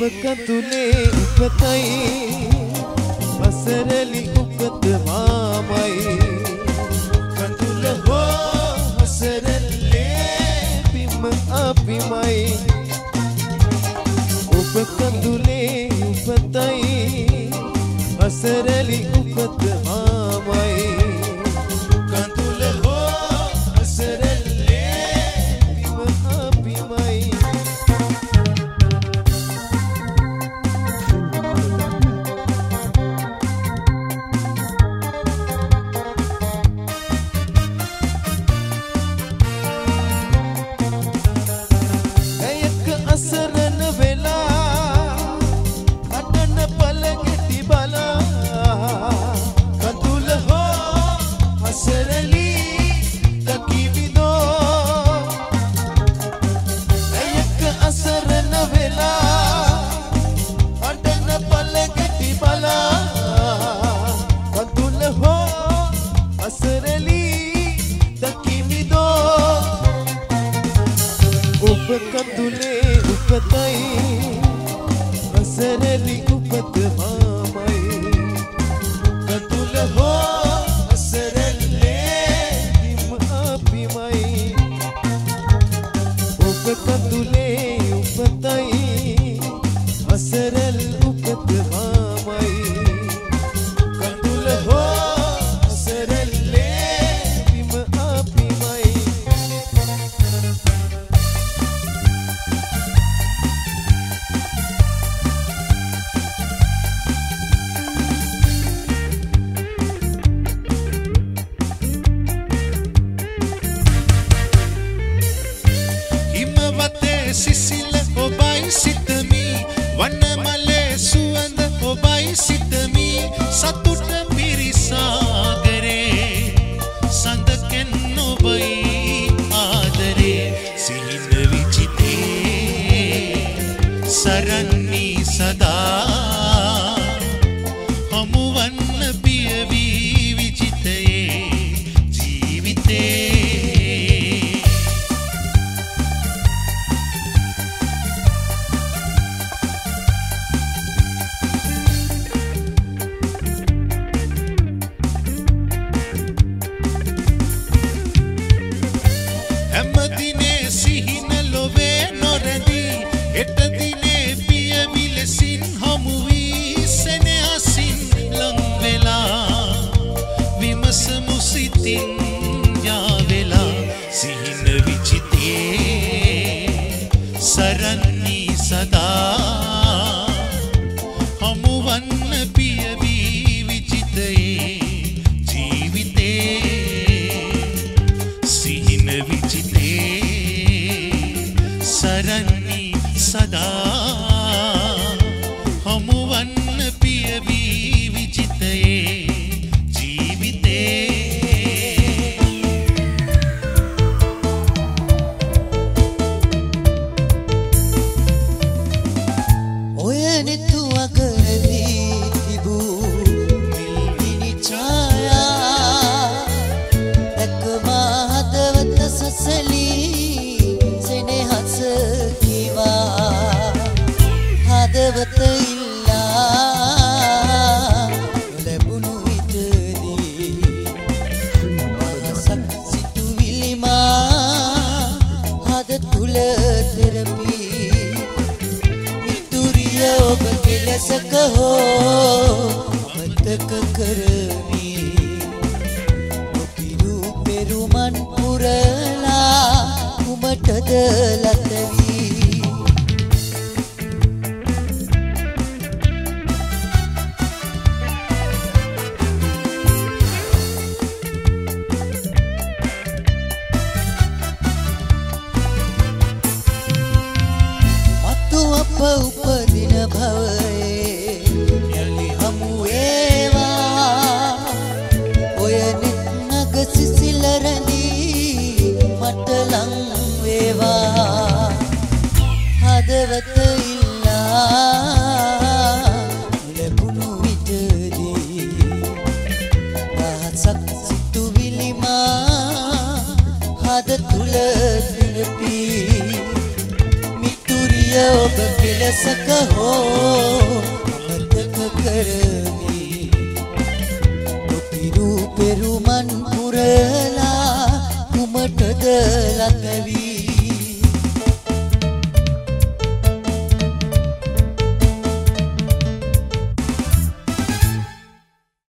කඳුලේ උපතයි වසරලි උපත මාමයි කඳුල හෝ වසරලේ බිම අපිමයි ඔබ කඳුලේ උපතයි වසරලි උපත මාමයි කඳුල හෝ වසරලේ බිම අපිමයි අසරණ වෙලා අඩන පළගෙටි බලා කඳුල හෝ අසරලි දකිවිදෝ ඇයක අසරණ වෙලා අඩන පළගෙටි බලා කඳුල හෝ අසරලි දකිවිදෝ ඔබ කඳුලේ උපතයි වසරලි උපත මාමයි කඳුල හෝ වසරලේ බිම අපිමයි ඔබ කඳුලේ උපතයි වසරල් උපත මාමයි කඳුල හෝ වසරලේ බිම අපිමයි සිසිල ඔබයි සිතමි වනමලේ සුවඳ ඔබයි සිතමි සතුට පිරිසාගරේ සඳකෙන් ඔබයි ආදරේ සිහින විචිතේ සරන්නී සදා හමුවන්න පියවී විචිතයේ ජීවිතේ හැමදිනේ සිහින ලොවේ නොරැඳී එට දිනේ පියවි ලෙසින් හමු වී සෙනෙහසින් ලං වෙලා විමසමු සිතින් යාවෙලා සිහින විචිතේ සරන්නී සදා හමුවන්න පියවි විචිතයේ ජීවිතේ සිහින විචිතේ සරන්නී සදා හමුවන්න පියවි විචිතයේ ජීවිතේ ඔය නිතු අගරදී තිබූ මිල්ගිනි ඡායා දැක්මා හදවත සසලී සෙනෙහස කිවා හදවත ඉල්ලා ලැබුණු විටදී මනසක් සිතුවිලිමා හද තුල තෙරපී මිතුරිය ඔබ කෙලසක හෝ අමතක කරමි ඔපිරු පෙරුමන් පුරලා කුමටද ලතවී මතු අප උපදින භවයේ යලි හමු වේවා ඔය නිත්නග සිසිල රැඳී මට ලං වේවා හදවත ඉල්ලා ලැබුණු විටදී රහසක් සිතුවිලිමා හද තුල පිරපී මිතුරිය ඔබ කෙලසක හෝ අමතක කරමි නොපිරු පෙරුමන් පුරලා කුමටද ලතවී